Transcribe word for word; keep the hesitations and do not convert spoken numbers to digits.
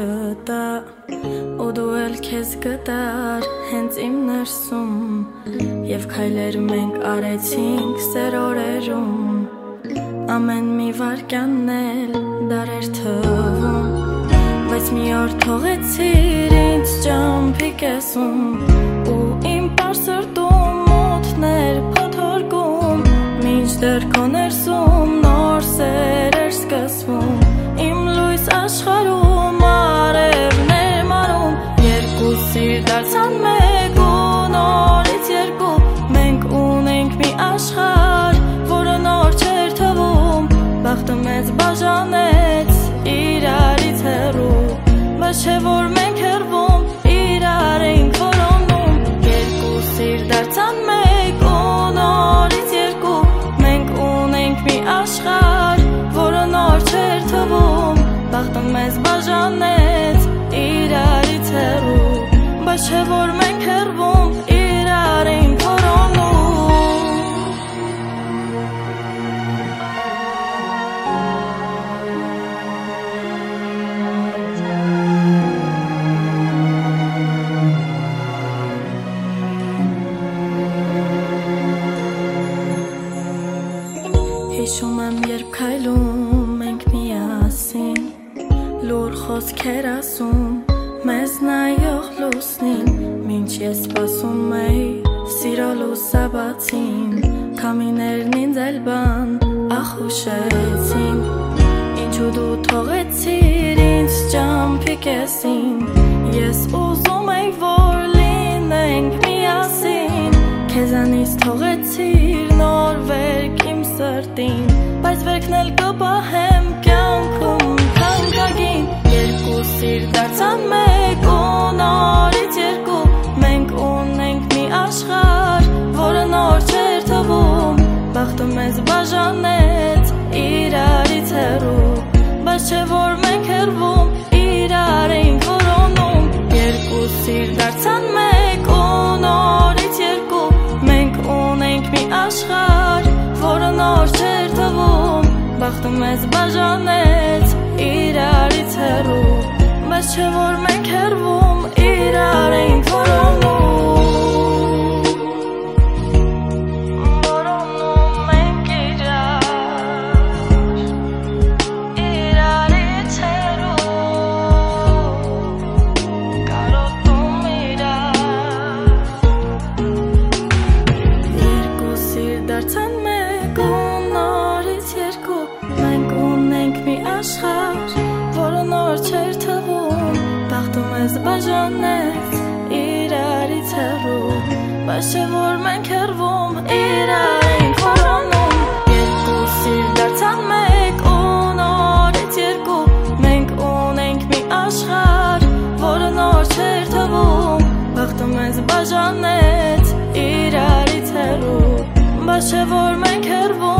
կտա ու դու էլ քեզ կտար հենց իմ ներսում և քայլեր մենք արեցինք սեր օրերում ամեն մի վարկյանն էլ դարեր թվում բայց մի օր թողեցիր ինձ ճամփի կեսում ու իմ պարսրտում մութներ փոթորկում մինչդեռ քո ներսում նոր սեր էր սկսվում իմ լույս աշխարհում արևներ մարում երկու սիր դարձան մեկ ու նորից երկու մենք ունենք մի աշխարհ որը նոր չէր թվում բախտը մեզ բաժանեց իրարից հեռու բայց չէ որ մենք հեռվում իրար էինք որոնում երկու սիր դարձան մեկ ու նորից երկու մենք ունենք մի աշխարհ որը նոր չէր թվում բախտը մեզ բաժանեց իրարից հեռու բայց չէ որ մենք հեռվում իրար էինք որոնում Հիշում եմ երբ քայլում ենք միասին լուր խոսքեր ասում մեզ նայող լուսնին մինչ ես սպասում էի սիրո լուսաբացին քամիներն ինձ էլ բան ախուշեցին ինչու դու թողեցիր ինձ ճամփի կեսին ես ուզում էի որ լինենք միասին քեզանից թողեցիր նոր վերք իմ սրտին բայց վերքն էլ կպահեմ կյանքում քանքագին երկու սիր դարձան մեկ ու նորից երկու մենք ունենք մի աշխարհ որը նոր չէր թվում բախտը մեզ բաժանեց իրարից հեռու բայց չէ որ մենք հեռվում իրար էինք որոնում երկու սիր դարձան մեկ ու նորից երկու մենք ունենք մի աշխարհ որը նոր չէր թվում բախտը մեզ բաժանեց իրարից հեռու բայց չէ որ մենք հեռվում իրար էինք որոնում որոնում մենք իրար իրարից հեռու կարոտում իրար երկու սիր դարձան մեկ ու նորից երկու մենք ունենք մի աշխարհ որը նոր չէր թվում բախտը մեզ բաժանեց իրարից հեռու բայց չէ որ մենք հեռվում իրար էինք որոնում երկու սիր դարձան մեկ ու նորից երկու մենք ունենք մի աշխարհ որը նոր չէր թվում բախտը մեզ բաժանեց իրարից հեռու բայց չէ որ մենք հեռվում